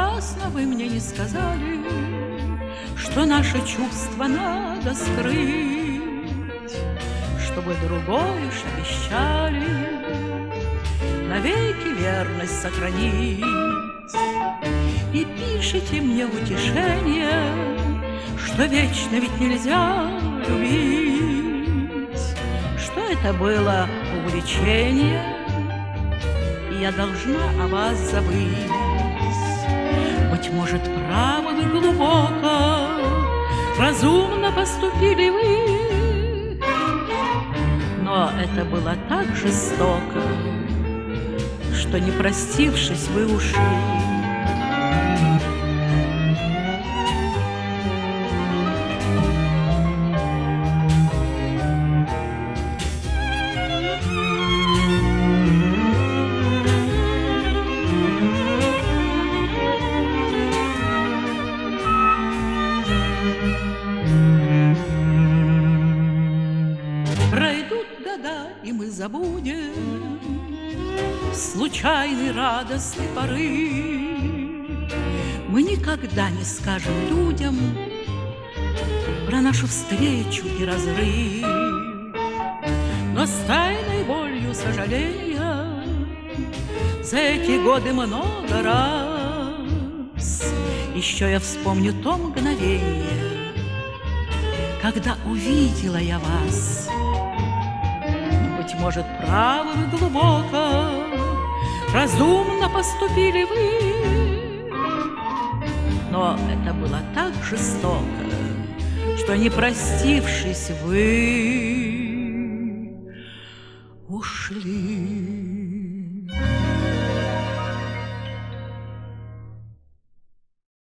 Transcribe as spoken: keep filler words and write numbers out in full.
напрасно вы мне не сказали, что наши чувства надо скрыть, чтобы другое ж обещали навеки верность сохранить. И пишите мне утешение, что вечно ведь нельзя любить, что это было увлечение, и я должна о вас забыть. Быть может, правы вы глубоко, разумно поступили вы, но это было так жестоко, что, не простившись, вы ушли. Пройдут года, и мы забудем случайный радостный порыв. Мы никогда не скажем людям про нашу встречу и разрыв. Но с тайной болью сожаления за эти годы много раз еще я вспомню то мгновение, когда увидела я вас. Быть может, правы вы глубоко, разумно поступили вы, но это было так жестоко, что, не простившись, вы ушли.